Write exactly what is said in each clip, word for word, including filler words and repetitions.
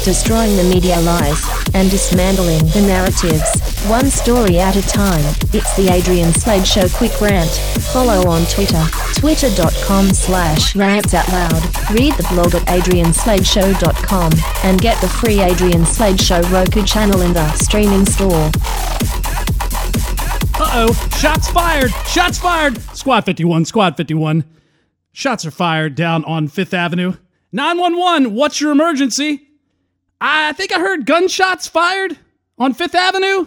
destroying the media lies and dismantling the narratives, one story at a time. It's the Adrian Slade Show Quick Rant. Follow on Twitter, twitter.com slash rants out loud. Read the blog at adrian slade show dot com and get the free Adrian Slade Show Roku channel in the streaming store. Uh-oh, shots fired, shots fired. Squad fifty-one, Squad fifty-one. Shots are fired down on Fifth Avenue. nine one one, what's your emergency? I think I heard gunshots fired on Fifth Avenue.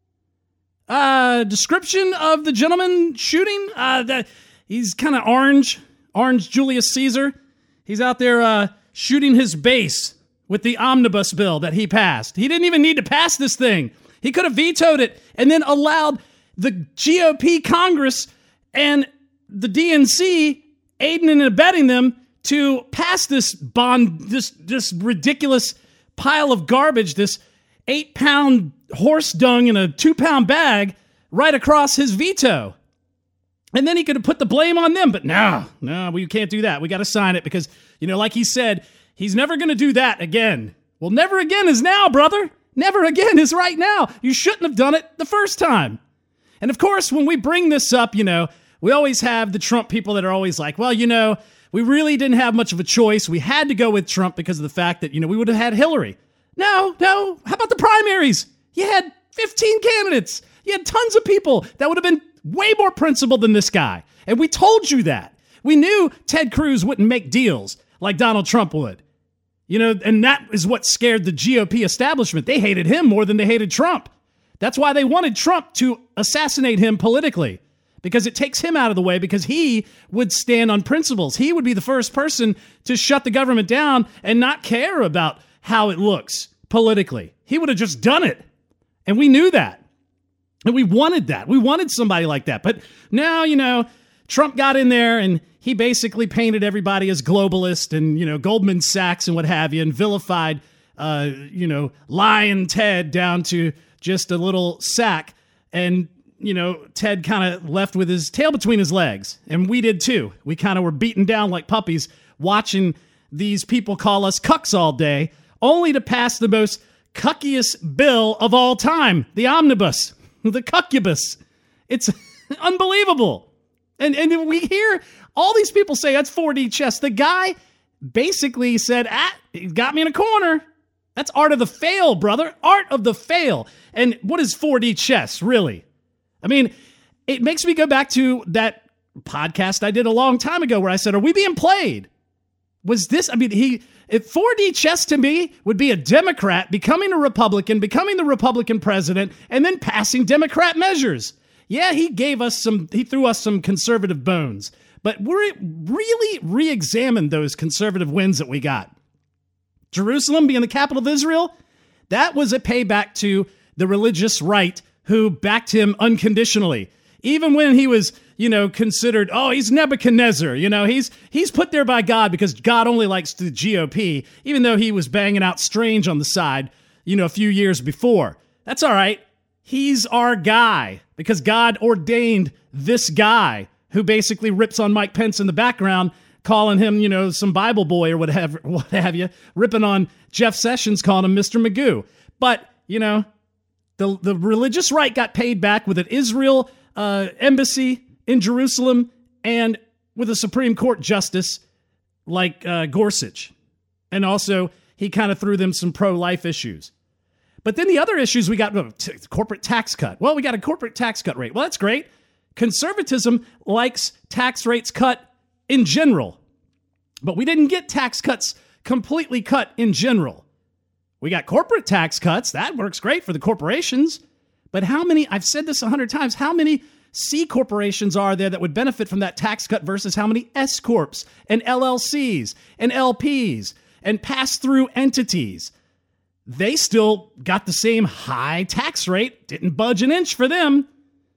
Uh, description of the gentleman shooting? Uh, that he's kind of orange, orange Julius Caesar. He's out there uh, shooting his base with the omnibus bill that he passed. He didn't even need to pass this thing. He could have vetoed it and then allowed the G O P Congress and the D N C aiding and abetting them to pass this bond, this this ridiculous pile of garbage, this eight-pound horse dung in a two-pound bag right across his veto. And then he could have put the blame on them. But no, no, we can't do that. We got to sign it because, you know, like he said, he's never going to do that again. Well, never again is now, brother. Never again is right now. You shouldn't have done it the first time. And of course, when we bring this up, you know, we always have the Trump people that are always like, well, you know, we really didn't have much of a choice. We had to go with Trump because of the fact that, you know, we would have had Hillary. No, no. How about the primaries? You had fifteen candidates. You had tons of people that would have been way more principled than this guy. And we told you that. We knew Ted Cruz wouldn't make deals like Donald Trump would. You know, and that is what scared the G O P establishment. They hated him more than they hated Trump. That's why they wanted Trump to assassinate him politically. Because it takes him out of the way because he would stand on principles. He would be the first person to shut the government down and not care about how it looks politically. He would have just done it. And we knew that. And we wanted that. We wanted somebody like that. But now, you know, Trump got in there and he basically painted everybody as globalist and, you know, Goldman Sachs and what have you and vilified, uh, you know, Lion Ted down to just a little sack. And you know, Ted kind of left with his tail between his legs. And we did too. We kind of were beaten down like puppies watching these people call us cucks all day, only to pass the most cuckiest bill of all time, the omnibus, the cuckubus. It's unbelievable. And, and we hear all these people say that's four D chess. The guy basically said, ah, he got me in a corner. That's art of the fail, brother. Art of the fail. And what is four D chess, really? I mean, it makes me go back to that podcast I did a long time ago where I said, are we being played? Was this, I mean, he, if four D chess to me would be a Democrat becoming a Republican, becoming the Republican president, and then passing Democrat measures. Yeah, he gave us some, he threw us some conservative bones, but we really re-examined those conservative wins that we got. Jerusalem being the capital of Israel, that was a payback to the religious right who backed him unconditionally. Even when he was, you know, considered, oh, he's Nebuchadnezzar. You know, he's he's put there by God because God only likes the G O P, even though he was banging out Strange on the side, you know, a few years before. That's all right. He's our guy because God ordained this guy who basically rips on Mike Pence in the background, calling him, you know, some Bible boy or what have, what have you, ripping on Jeff Sessions, calling him Mister Magoo. But, you know, The the religious right got paid back with an Israel uh, embassy in Jerusalem and with a Supreme Court justice like uh, Gorsuch. And also, he kind of threw them some pro-life issues. But then the other issues we got, oh, t- corporate tax cut. Well, we got a corporate tax cut rate. Well, that's great. Conservatism likes tax rates cut in general. But we didn't get tax cuts completely cut in general. We got corporate tax cuts. That works great for the corporations. But how many, I've said this a hundred times, how many C corporations are there that would benefit from that tax cut versus how many S corps and L L Cs and L Ps and pass-through entities? They still got the same high tax rate. Didn't budge an inch for them.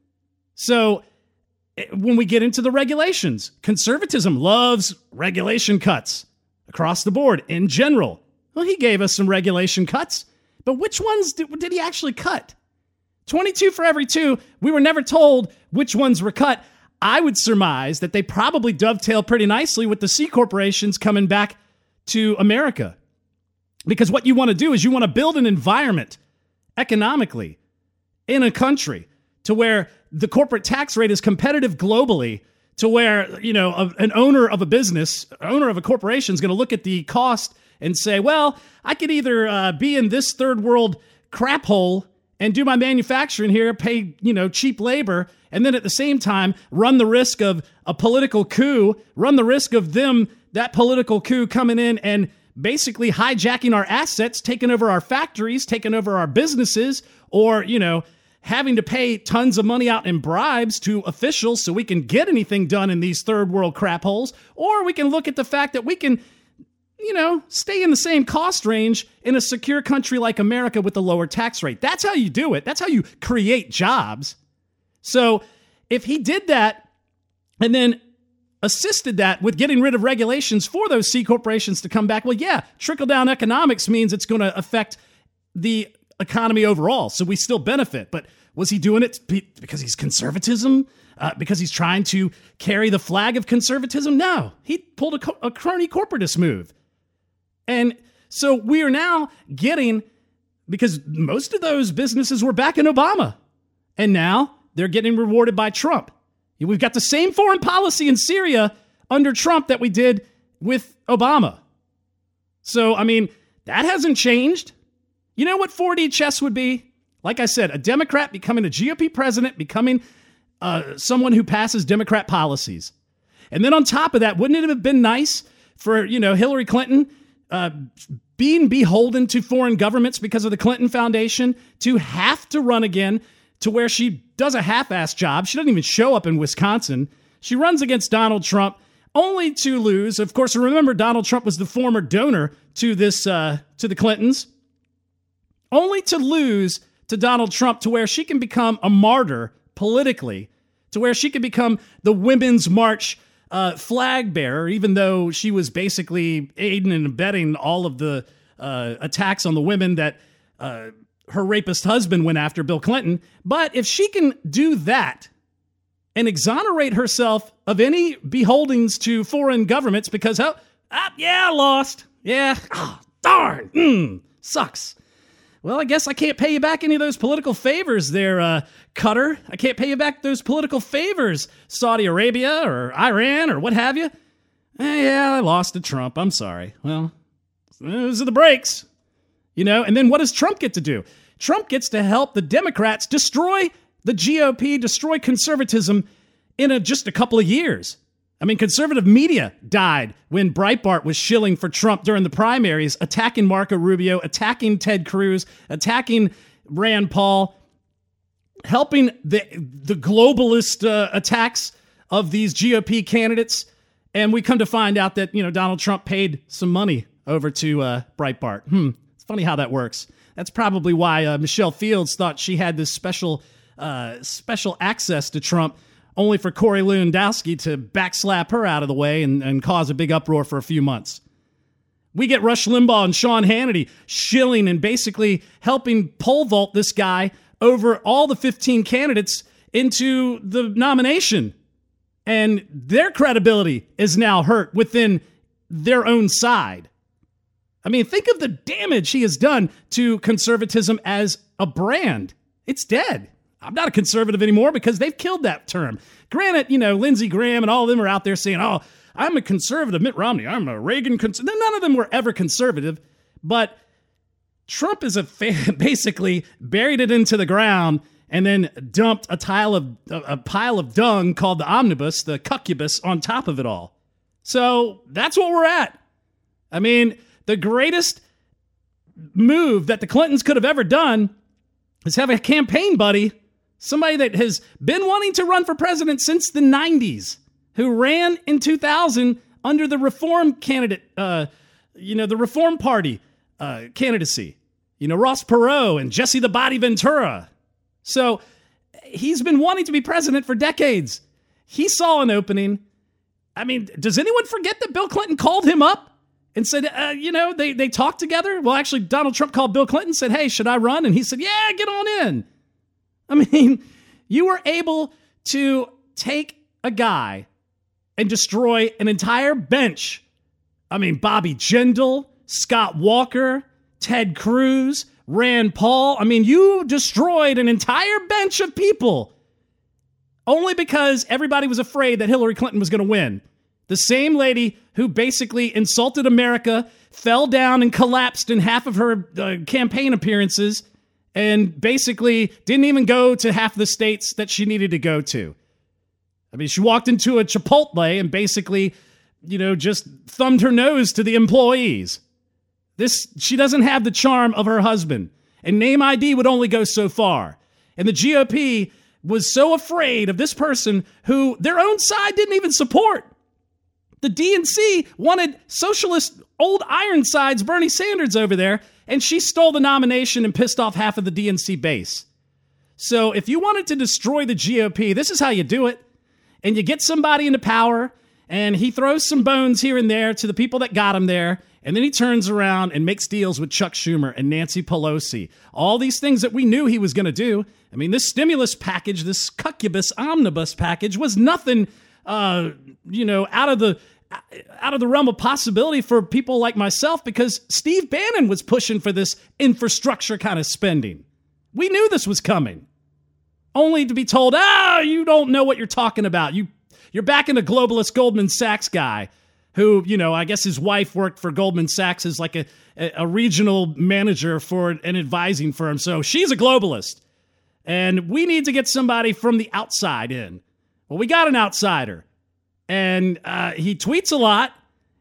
So when we get into the regulations, conservatism loves regulation cuts across the board in general. Well, he gave us some regulation cuts, but which ones did, did he actually cut? twenty-two for every two. We were never told which ones were cut. I would surmise that they probably dovetail pretty nicely with the C corporations coming back to America. Because what you want to do is you want to build an environment economically in a country to where the corporate tax rate is competitive globally, to where, you know, a, an owner of a business, owner of a corporation is going to look at the cost and say, well, I could either uh, be in this third world crap hole and do my manufacturing here, pay, you know, cheap labor, and then at the same time run the risk of a political coup, run the risk of them, that political coup coming in and basically hijacking our assets, taking over our factories, taking over our businesses, or, you know, having to pay tons of money out in bribes to officials so we can get anything done in these third world crap holes. Or we can look at the fact that we can, you know, stay in the same cost range in a secure country like America with a lower tax rate. That's how you do it. That's how you create jobs. So if he did that and then assisted that with getting rid of regulations for those C corporations to come back, well, yeah, trickle-down economics means it's going to affect the economy overall, so we still benefit. But was he doing it because he's conservatism? Uh, because he's trying to carry the flag of conservatism? No, he pulled a, co- a crony corporatist move. And so we are now getting, because most of those businesses were back in Obama, and now they're getting rewarded by Trump. We've got the same foreign policy in Syria under Trump that we did with Obama. So, I mean, that hasn't changed. You know what four D chess would be? Like I said, a Democrat becoming a G O P president, becoming uh, someone who passes Democrat policies. And then on top of that, wouldn't it have been nice for, you know, Hillary Clinton uh, being beholden to foreign governments because of the Clinton Foundation to have to run again, to where she does a half-assed job. She doesn't even show up in Wisconsin. She runs against Donald Trump only to lose. Of course, remember, Donald Trump was the former donor to this, uh, to the Clintons. Only to lose to Donald Trump, to where she can become a martyr politically, to where she can become the Women's March uh, flag bearer, even though she was basically aiding and abetting all of the uh, attacks on the women that uh, her rapist husband went after, Bill Clinton. But if she can do that and exonerate herself of any beholdings to foreign governments because, oh, ah, yeah, I lost. Yeah, oh, darn, mm, sucks. Well, I guess I can't pay you back any of those political favors there, uh, Qatar. I can't pay you back those political favors, Saudi Arabia or Iran or what have you. Eh, yeah, I lost to Trump. I'm sorry. Well, those are the breaks. You know, and then what does Trump get to do? Trump gets to help the Democrats destroy the G O P, destroy conservatism in a, just a couple of years. I mean, conservative media died when Breitbart was shilling for Trump during the primaries, attacking Marco Rubio, attacking Ted Cruz, attacking Rand Paul, helping the the globalist uh, attacks of these G O P candidates. And we come to find out that, you know, Donald Trump paid some money over to uh, Breitbart. Hmm, it's funny how that works. That's probably why uh, Michelle Fields thought she had this special uh, special access to Trump, only for Corey Lewandowski to backslap her out of the way and, and cause a big uproar for a few months. We get Rush Limbaugh and Sean Hannity shilling and basically helping pole vault this guy over all the fifteen candidates into the nomination. And their credibility is now hurt within their own side. I mean, think of the damage he has done to conservatism as a brand. It's dead. I'm not a conservative anymore because they've killed that term. Granted, you know, Lindsey Graham and all of them are out there saying, oh, I'm a conservative, Mitt Romney, I'm a Reagan conservative. None of them were ever conservative, but Trump is a fa- basically buried it into the ground and then dumped a tile of a, a pile of dung called the omnibus, the cuccubus, on top of it all. So that's what we're at. I mean, the greatest move that the Clintons could have ever done is have a campaign buddy, somebody that has been wanting to run for president since the nineties, who ran in two thousand under the Reform candidate, uh, you know, the Reform Party uh, candidacy. You know, Ross Perot and Jesse the Body Ventura. So he's been wanting to be president for decades. He saw an opening. I mean, does anyone forget that Bill Clinton called him up and said, uh, you know, they, they talked together? Well, actually, Donald Trump called Bill Clinton and said, hey, should I run? And he said, yeah, get on in. I mean, you were able to take a guy and destroy an entire bench. I mean, Bobby Jindal, Scott Walker, Ted Cruz, Rand Paul. I mean, you destroyed an entire bench of people only because everybody was afraid that Hillary Clinton was going to win. The same lady who basically insulted America, fell down and collapsed in half of her uh, campaign appearances, and basically didn't even go to half the states that she needed to go to. I mean, she walked into a Chipotle and basically, you know, just thumbed her nose to the employees. This, she doesn't have the charm of her husband. And Name I D would only go so far. And the G O P was so afraid of this person who their own side didn't even support. The D N C wanted socialist old Ironsides Bernie Sanders over there, and she stole the nomination and pissed off half of the D N C base. So if you wanted to destroy the G O P, this is how you do it. And you get somebody into power, and he throws some bones here and there to the people that got him there, and then he turns around and makes deals with Chuck Schumer and Nancy Pelosi. All these things that we knew he was going to do. I mean, this stimulus package, this cuckubus omnibus package was nothing, uh, you know, out of the out of the realm of possibility for people like myself, because Steve Bannon was pushing for this infrastructure kind of spending. We knew this was coming, only to be told, ah, you don't know what you're talking about. You, you're back in a globalist Goldman Sachs guy who, you know, I guess his wife worked for Goldman Sachs as like a, a regional manager for an advising firm. So she's a globalist. And we need to get somebody from the outside in. Well, we got an outsider. And uh, he tweets a lot.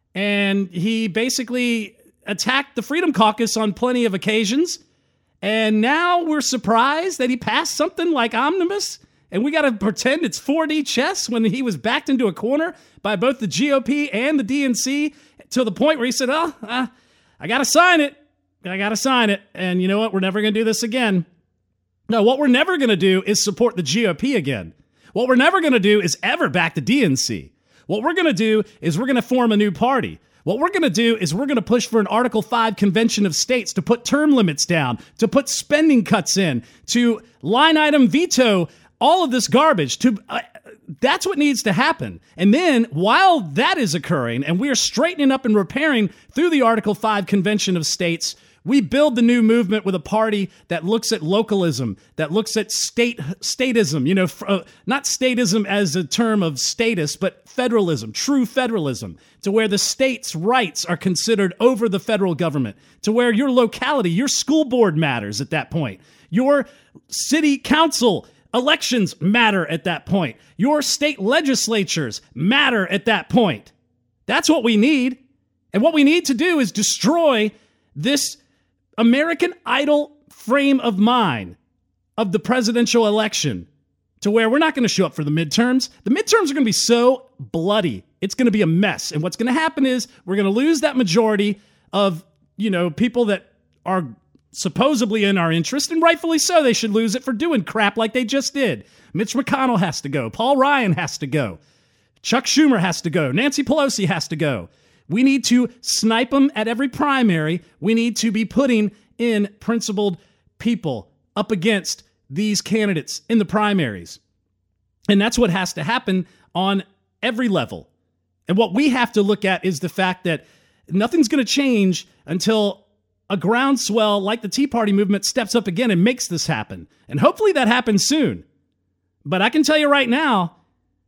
And he basically attacked the Freedom Caucus on plenty of occasions. And now we're surprised that he passed something like omnibus. And we got to pretend it's four D chess when he was backed into a corner by both the G O P and the D N C to the point where he said, oh, uh, I got to sign it. I got to sign it. And you know what? We're never going to do this again. No, what we're never going to do is support the G O P again. What we're never going to do is ever back the D N C. What we're going to do is we're going to form a new party. What we're going to do is we're going to push for an Article five convention of states to put term limits down, to put spending cuts in, to line item veto all of this garbage. To uh, that's what needs to happen. And then while that is occurring and we are straightening up and repairing through the Article five convention of states, we build the new movement with a party that looks at localism, that looks at state statism, you know, uh, not statism as a term of status, but federalism, true federalism, to where the state's rights are considered over the federal government, to where your locality, your school board matters at that point. Your city council elections matter at that point. Your state legislatures matter at that point. That's what we need. And what we need to do is destroy this American Idol frame of mind of the presidential election, to where we're not going to show up for the midterms. The midterms are going to be so bloody. It's going to be a mess. And what's going to happen is we're going to lose that majority of, you know, people that are supposedly in our interest, and rightfully so. They should lose it for doing crap like they just did. Mitch McConnell has to go. Paul Ryan has to go. Chuck Schumer has to go. Nancy Pelosi has to go. We need to snipe them at every primary. We need to be putting in principled people up against these candidates in the primaries. And that's what has to happen on every level. And what we have to look at is the fact that nothing's going to change until a groundswell like the Tea Party movement steps up again and makes this happen. And hopefully that happens soon. But I can tell you right now,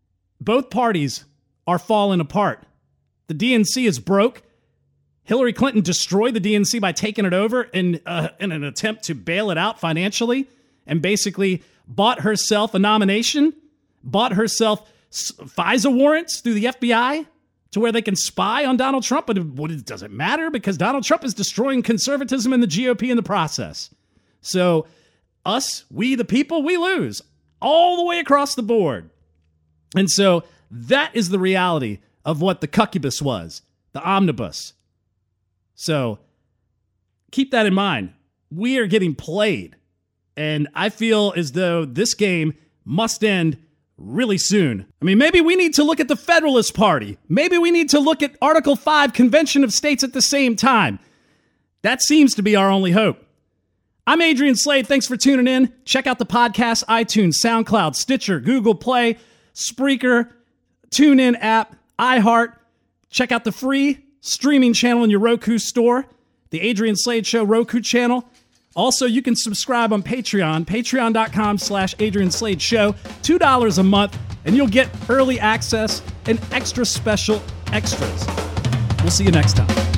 both parties are falling apart. The D N C is broke. Hillary Clinton destroyed the D N C by taking it over in, uh, in an attempt to bail it out financially, and basically bought herself a nomination, bought herself FISA warrants through the F B I to where they can spy on Donald Trump. But it doesn't matter because Donald Trump is destroying conservatism in the G O P in the process. So us, we the people, we lose all the way across the board. And so that is the reality of what the cuckubus was, the omnibus. So keep that in mind. We are getting played. And I feel as though this game must end really soon. I mean, maybe we need to look at the Federalist Party. Maybe we need to look at Article five Convention of States at the same time. That seems to be our only hope. I'm Adrian Slade. Thanks for tuning in. Check out the podcast, iTunes, SoundCloud, Stitcher, Google Play, Spreaker, TuneIn app, iHeart. Check out the free streaming channel in your Roku store. the Adrian Slade Show Roku channel. Also, you can subscribe on Patreon, patreon.com slash Adrian Slade Show, two dollars a month, and you'll get early access and extra special extras. We'll see you next time.